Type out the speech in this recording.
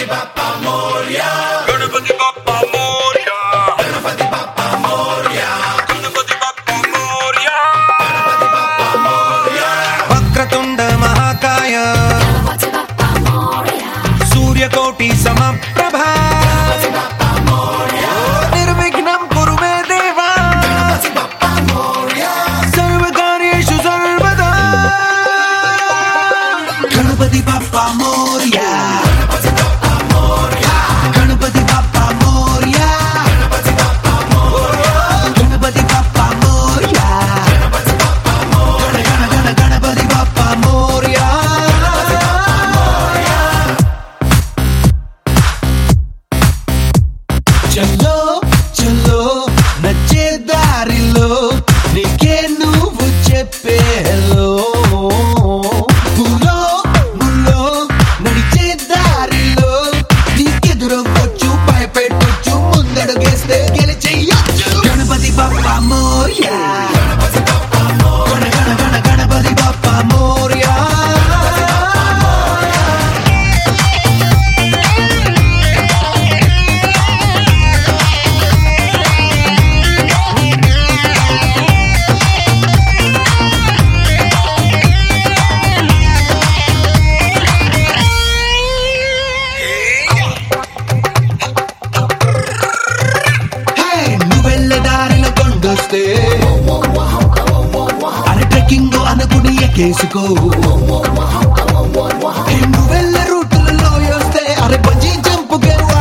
Bappa Moria, Ganapati Bappa Moria, Ganapati Bappa Moria, Ganapati Bappa Moria, Ganapati Bappa Moria, Vakratunda మహాకాయ Ganapati Bappa Moria, సూర్యకోటి సమప్రభా Ganapati Bappa Moria, నిర్విఘ్నం కురు మే దేవా Ganapati Bappa Moria, సర్వకార్యేషు సర్వదా Ganapati Bappa Morya Ganapati Bappa Moria, Ganapati Bappa Morya Ganapati Bappa Moria, Ganapati Bappa Morya Ganapati Bappa Moria, Ganapati Bappa Morya చల్లో చల్లో నచ్చే దారిలో నీకే నువ్వు చెప్పే hello గులో గులో నడిచే దారిలో నీకెదురొచ్చు భయపెట్టొచ్చు ముందడుగేస్తే గెలిచెయ్యొచ్చు Ganapati Bappa Morya Ganapati Bappa Moria, Ganapati Bappa Morya హే నువ్వెళ్ళే దారిలో కొండొస్తే అరే ట్రెక్కింగ్ అనుకుని ఎక్కేసుకో హే నువ్వెళ్ళే రూట్లలో వస్తే అరే బంజీ జంపుకే